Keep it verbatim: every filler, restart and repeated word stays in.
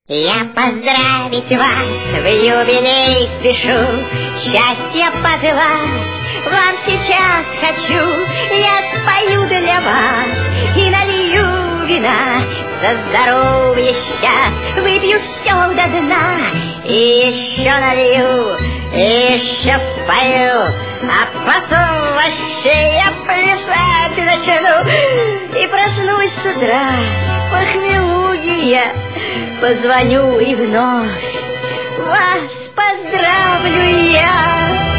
Я поздравить вас в юбилей спешу, счастья пожелать вам сейчас хочу. Я спою для вас и налью вина, за здоровье счастье выпью все до дна. И еще налью, и еще спою, а потом вообще я плясать начну. И проснусь с утра с похмелья, позвоню и вновь вас поздравлю я.